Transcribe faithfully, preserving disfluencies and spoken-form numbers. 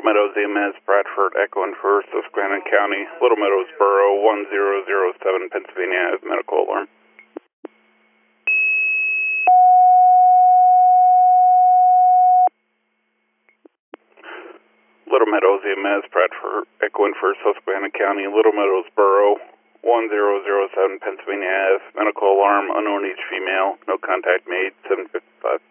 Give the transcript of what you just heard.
Meadows E M S, Bradford, Echo and First, Susquehanna County, Little Meadows Borough, one zero zero seven, Pennsylvania, has medical alarm. Little Meadows E M S, Bradford, Echo and First, Susquehanna County, Little Meadows Borough, one zero zero seven, Pennsylvania, has medical alarm, unknown age female, no contact made, seven fifty-five.